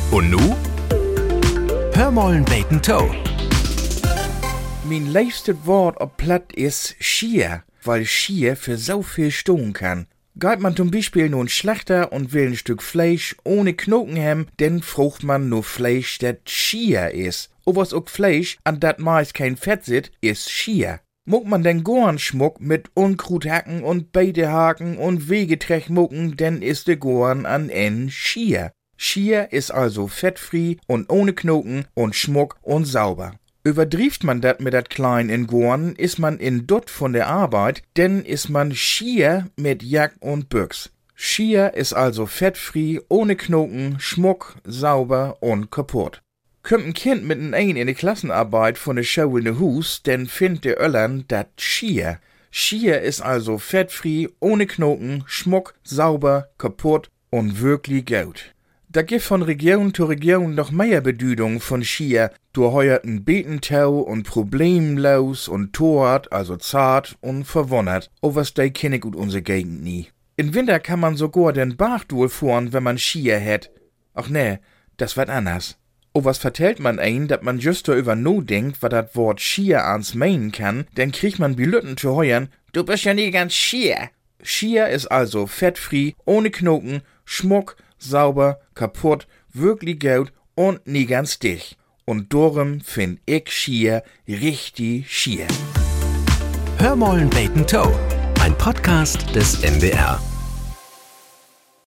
Und nu? Hör mollen beten Toe. Mein liebstes Wort auf Platt ist Schier, weil Schier für so viel stehen kann. Geht man zum Beispiel nun Schlachter und will ein Stück Fleisch ohne Knochen haben, dann frucht man nur Fleisch, das Schier ist. Und was auch Fleisch, an dat meist kein Fett sit, ist Schier. Muck man den Gornschmuck mit Unkruthacken und Beitehaken und Wegetrech mucken, dann ist de Gorn an en Schier. Schier ist also fettfrei und ohne Knoten und Schmuck und sauber. Übertrieft man dat mit dat Klein in Gorn, ist man in Dutt von der Arbeit, denn ist man schier mit Jack und Büchs. Schier ist also fettfrei, ohne Knoten, Schmuck, sauber und kaputt. Kommt ein Kind mit in die Klassenarbeit von der Schau in de Hus, denn findet der Öllern dat Schier. Schier ist also fettfrei, ohne Knoten, Schmuck, sauber, kaputt und wirklich gut. Da gibt von Region zu Region noch mehr Bedeutung von Schier. Du heuerten Betentau und problemlos und tort, also zart und verwundert. Oh, was dei kenn ich ut unsere Gegend nie. Im Winter kann man sogar den Bach durchfahren, wenn man Schier hat. Ach nee, das wird anders. Oh, was vertellt man ein, dat man just darüber no denkt, was dat Wort Schier ans meinen kann, denn kriegt man Bilütten zu heuern, du bist ja nie ganz Schier. Schier ist also fettfrei, ohne Knoten, Schmuck, sauber, kaputt, wirklich gut und nie ganz dicht. Und darum find ich Schier richtig schier. Hör mollen beten Toe. Ein Podcast des NDR.